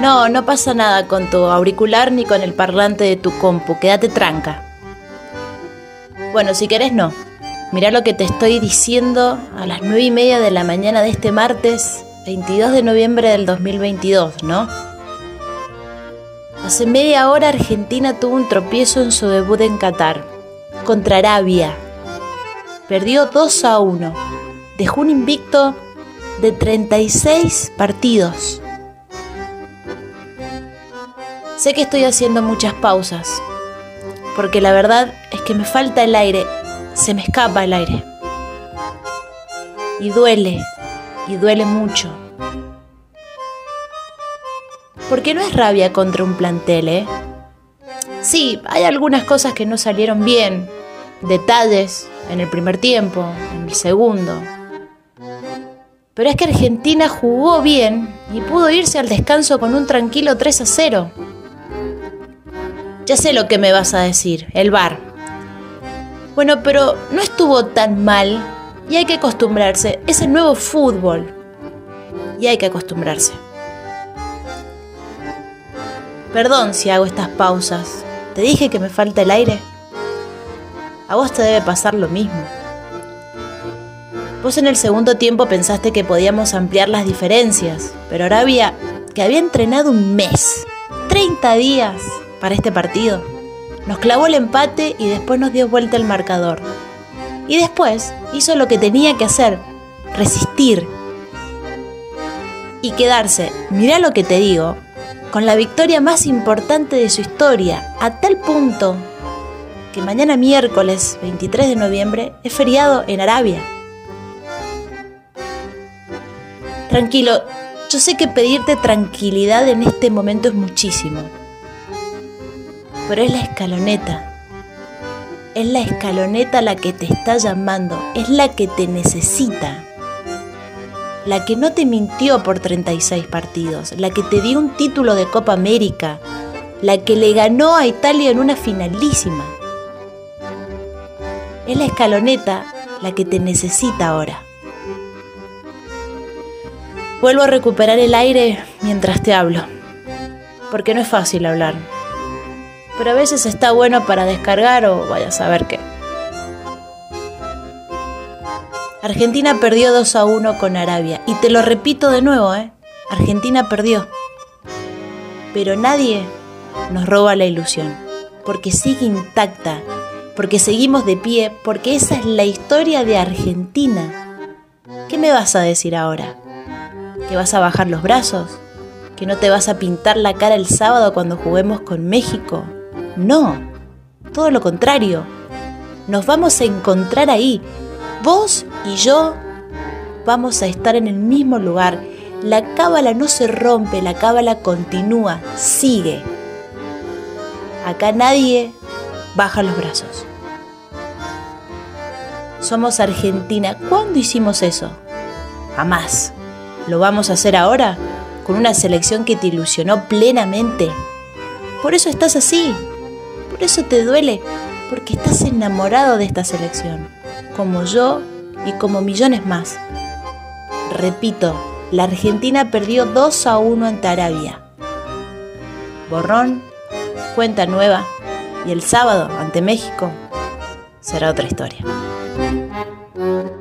No, no pasa nada con tu auricular ni con el parlante de tu compu. Quédate tranca. Bueno, si querés no. Mirá lo que te estoy diciendo a las 9:30 de la mañana de este martes 22 de noviembre del 2022, ¿no? Hace media hora Argentina tuvo un tropiezo en su debut en Qatar, contra Arabia. Perdió 2-1. Dejó un invicto de 36 partidos. Sé que estoy haciendo muchas pausas, porque la verdad es que me falta el aire, se me escapa el aire. Y duele mucho. Porque no es rabia contra un plantel, ¿eh? Sí, hay algunas cosas que no salieron bien, detalles en el primer tiempo, en el segundo. Pero es que Argentina jugó bien y pudo irse al descanso con un tranquilo 3-0. Ya sé lo que me vas a decir, el VAR. Bueno, pero no estuvo tan mal y hay que acostumbrarse. Es el nuevo fútbol y hay que acostumbrarse. Perdón si hago estas pausas. ¿Te dije que me falta el aire? A vos te debe pasar lo mismo. Vos en el segundo tiempo pensaste que podíamos ampliar las diferencias, pero Arabia, que había entrenado un mes, 30 días para este partido, nos clavó el empate y después nos dio vuelta el marcador. Y después hizo lo que tenía que hacer, resistir y quedarse, mirá lo que te digo, con la victoria más importante de su historia, a tal punto que mañana miércoles 23 de noviembre es feriado en Arabia. Tranquilo, yo sé que pedirte tranquilidad en este momento es muchísimo, pero es la escaloneta. Es la escaloneta la que te está llamando, es la que te necesita. La que no te mintió por 36 partidos, la que te dio un título de Copa América, la que le ganó a Italia en una finalísima. Es la escaloneta la que te necesita ahora. Vuelvo a recuperar el aire mientras te hablo, porque no es fácil hablar, pero a veces está bueno para descargar o vaya a saber qué. Argentina perdió 2-1 con Arabia. Y te lo repito de nuevo, Argentina perdió. Pero nadie nos roba la ilusión. Porque sigue intacta. Porque seguimos de pie. Porque esa es la historia de Argentina. ¿Qué me vas a decir ahora? ¿Que vas a bajar los brazos? ¿Que no te vas a pintar la cara el sábado cuando juguemos con México? No. Todo lo contrario. Nos vamos a encontrar ahí. Vos y yo vamos a estar en el mismo lugar. La cábala no se rompe, la cábala continúa, sigue. Acá nadie baja los brazos. Somos Argentina. ¿Cuándo hicimos eso? Jamás. ¿Lo vamos a hacer ahora? Con una selección que te ilusionó plenamente. Por eso estás así. Por eso te duele. Porque estás enamorado de esta selección. Como yo y como millones más. Repito, la Argentina perdió 2-1 ante Arabia. Borrón, cuenta nueva, y el sábado ante México será otra historia.